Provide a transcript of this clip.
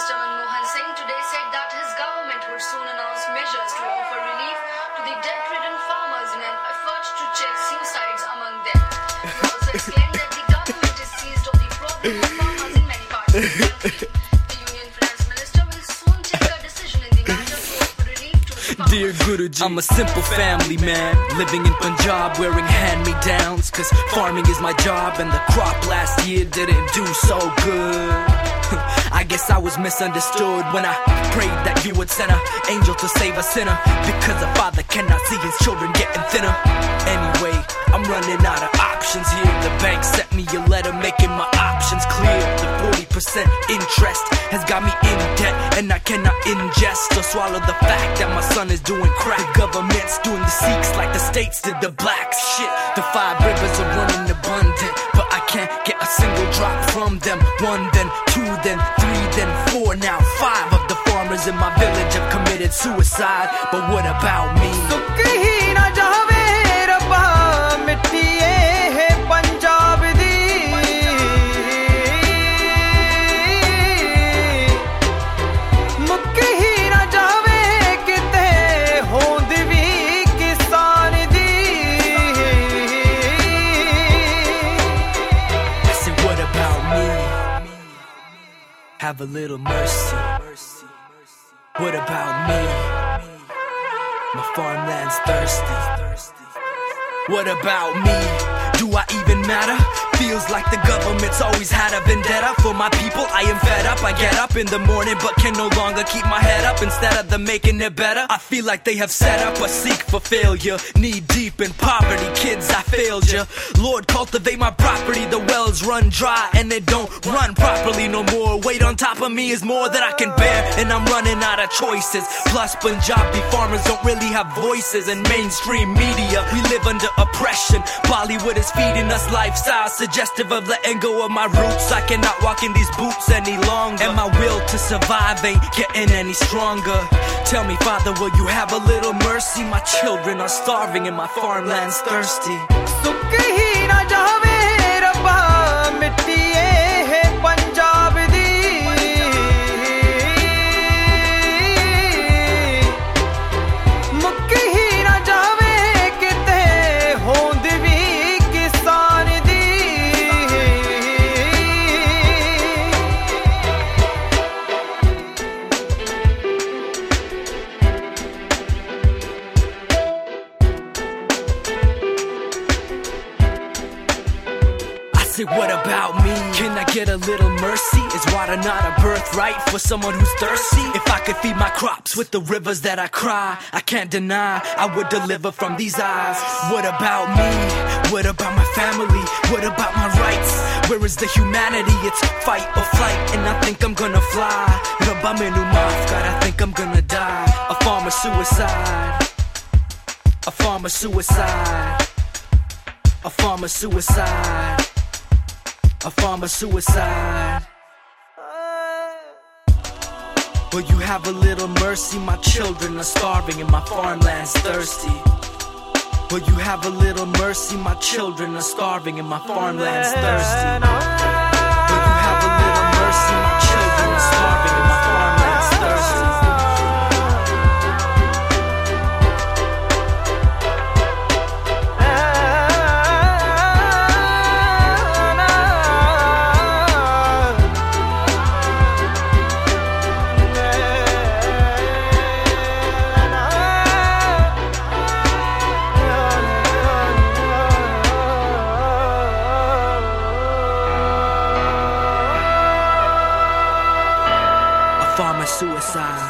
Minister Manmohan Singh today said that his government would soon announce measures to offer relief to the debt-ridden farmers in an effort to check suicides among them. He also explained that the government is seized of the problem of farmers in many parts of the country. The Union Finance Minister will soon take a decision in the matter to offer relief to the farmers. Dear Guruji, I'm a simple family man, living in Punjab wearing hand-me-downs, cause farming is my job and the crop last year didn't do so good. I guess I was misunderstood when I prayed that you would send an angel to save a sinner, because a father cannot see his children getting thinner. Anyway, I'm running out of options here. The bank sent me a letter making my options clear. The 40% interest has got me in debt, and I cannot ingest or swallow the fact that my son is doing crack. The government's doing the Sikhs like the states did the blacks. Shit, the 5 rivers are running abundant, but I can't get a single drop from them. 1, then 2, then 3, then 4. Now 5 of the farmers in my village have committed suicide. But what about me? Have a little mercy. What about me? My farmland's thirsty. What about me? Do I even matter? Feels like the government's always had a vendetta for my people. I am fed up. I get up in the morning but can no longer keep my head up. Instead of them making it better, I feel like they have set up a seek for failure. Knee deep in poverty, kids, I failed ya. Lord, cultivate my property. The wells run dry and they don't run properly no more. Weight on top of me is more than I can bear, and I'm running out of choices. Plus Punjabi farmers don't really have voices in mainstream media. We live under oppression. Bollywood is feeding us lifestyle suggestive of letting go of my roots. I cannot walk in these boots any longer, and my will to survive ain't getting any stronger. Tell me, Father, will you have a little mercy? My children are starving and my farmland's thirsty. What about me? Can I get a little mercy? Is water not a birthright for someone who's thirsty? If I could feed my crops with the rivers that I cry, I can't deny I would deliver from these eyes. What about me? What about my family? What about my rights? Where is the humanity? It's fight or flight, and I think I'm gonna fly. Rabamenu maaf kar, I think I'm gonna die. A farmer suicide. A farmer suicide. A farmer suicide. A farmer suicide. Will you have a little mercy? My children are starving and my farmland's thirsty. Will you have a little mercy? My children are starving and my farmland's thirsty. Will you have a little mercy? My children are starving and my farmland's thirsty. Farmer suicide.